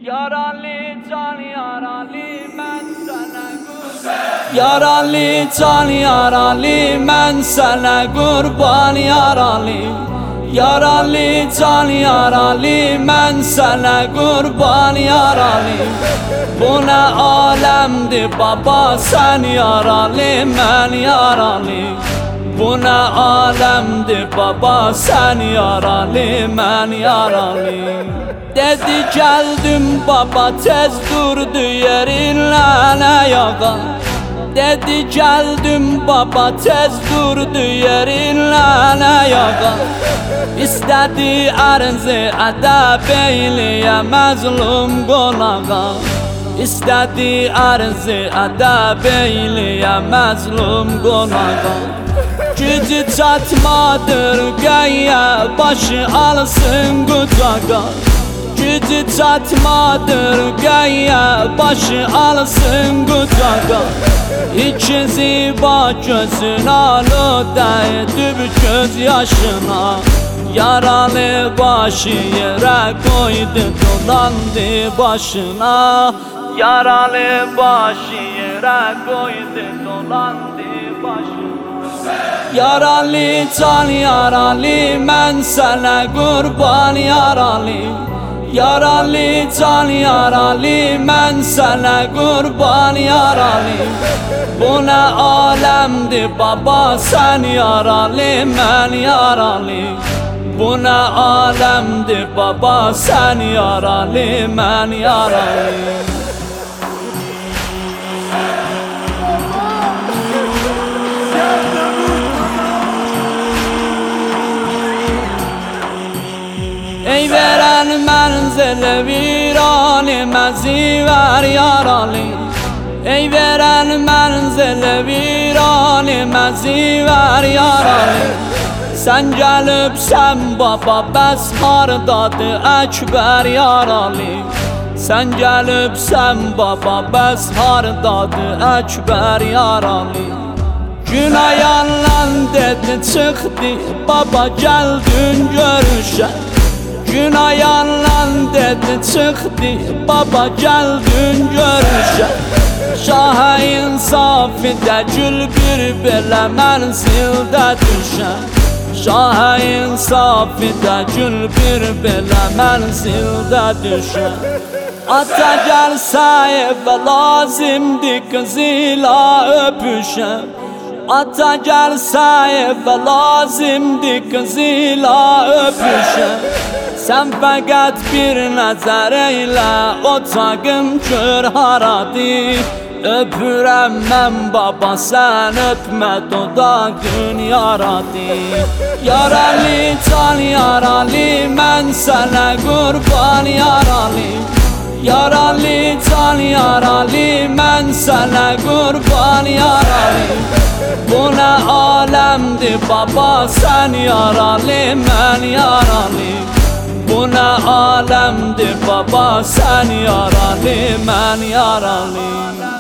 Yaralı can yaralı mən sənə qurban. Yaralı can yaralı mən sənə qurban yaralı. Yaralı can yaralı mən sənə qurban yaralı. Bu nə aləmdir baba sən yaralı mən yaralı. Bu nə aləmdir baba sən yaralı mən yaralı. Dedi geldim baba tez durdu yerinden ayağa. Dedi geldim baba tez durdu yerinden ayağa. İstedi arz edeb eyliye məzlum qonağa. İstedi arz edeb eyliye məzlum qonağa. Gücü çatmadır qəyə başı alsın qucağa. Gücü çatmadır qəyə başı alsın qucağa. İkizi gözün aludə edib göz yaşına. Yaralı başı yerə qoydu dolandı başına. Yaralı başı yerə qoydu dolandı başına. Yaralı can yaralı mən sənə qurban yaralı. Yaralı can yaralı mən sənə qurban yaralı. Bu nə aləmdir baba sən yaralı mən yaralı. Bu nə aləmdir baba sən yaralı mən yaralı. Ey veren mənzil virani məzi ver yaralı. Ey veren mənzil virani məzi ver yaralı. Sən gəlibsən baba bəs hardadır Əkbər yaralı. Sən gəlibsən baba bəs hardadır Əkbər yaralı. Gün ayanlan dedi çıxdı baba gəldin görüşə. Gün ayanlan dedi çıxdı baba gəldin görüşə. Şah-ı insafide gül bir belə mənzildə düşə. Şah-ı insafide gül bir belə mənzildə düşə. Ata gəlsə evə lazimdir qızıyla öpüşə. Ata gəlsə evə lazimdir qızıyla öpüşə. Sən fəqət bir nəzər eylə otağım kör haradır. Öpürəm mən baba sən öpmə dodağın yaradır. Yaralı can yaralı mən sənə qurban yaralı. Yaralı can yaralı mən sənə qurban yaralı. Bu nə aləmdir baba sən yaralı mən yaralı. Bu nə aləmdir baba sən yaralı mən yaralı.